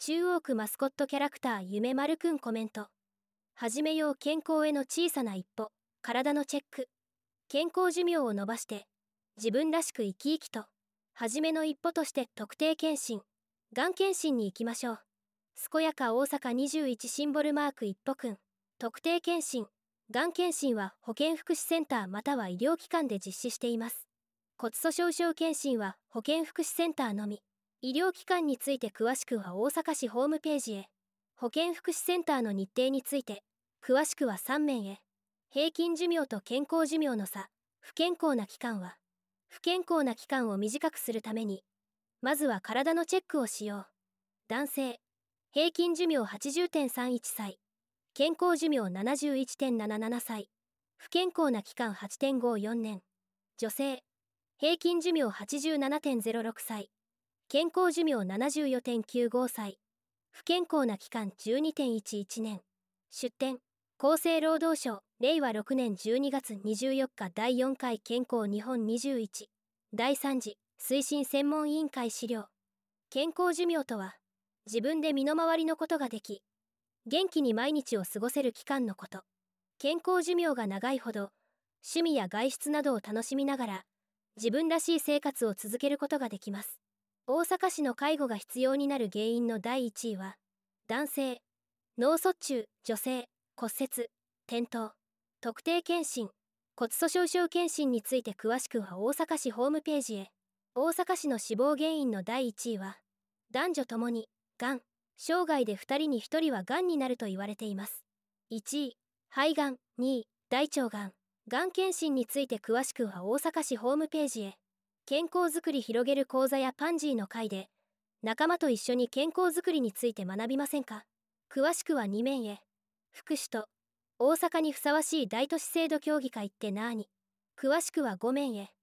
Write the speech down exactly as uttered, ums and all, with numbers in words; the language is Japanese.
中央区マスコットキャラクターゆめまるくんコメント。始めよう健康への小さな一歩、体のチェック。健康寿命を延ばして、自分らしく生き生きと、初めの一歩として特定健診、がん検診に行きましょう。健やか大阪にじゅういちシンボルマーク一歩くん、特定健診、がん検診は保健福祉センターまたは医療機関で実施しています。骨粗鬆症検診は保健福祉センターのみ。医療機関について詳しくは大阪市ホームページへ。保健福祉センターの日程について、詳しくはさん面へ。平均寿命と健康寿命の差。不健康な期間は、不健康な期間を短くするために、まずは体のチェックをしよう。男性、平均寿命 はちじゅうてんさんいち 歳。健康寿命 ななじゅういちてんなななな 歳。不健康な期間 はちてんごよん 年。女性、平均寿命 はちじゅうななてんぜろろく 歳。健康寿命 ななじゅうよてんきゅうご 歳。不健康な期間 じゅうにてんいちいち 年。出典、厚生労働省、れいわろくねんじゅうにがつにじゅうよっかだいよんかい健康日本にじゅういちだいさん次推進専門委員会資料。健康寿命とは、自分で身の回りのことができ、元気に毎日を過ごせる期間のこと。健康寿命が長いほど、趣味や外出などを楽しみながら、自分らしい生活を続けることができます。大阪市の介護が必要になる原因のだいいちいは、男性、脳卒中、女性、骨折、転倒、特定健診、骨粗鬆症健診について詳しくは大阪市ホームページへ。大阪市の死亡原因のだいいちいは、男女ともに、がん、生涯でふたりにひとりはがんになると言われています。いちい、肺がん、にい、大腸がん。がん検診について詳しくは大阪市ホームページへ。健康づくり広げる講座やパンジーの会で、仲間と一緒に健康づくりについて学びませんか？詳しくはに面へ。福祉と、大阪にふさわしい大都市制度協議会ってなーに？詳しくはご面へ。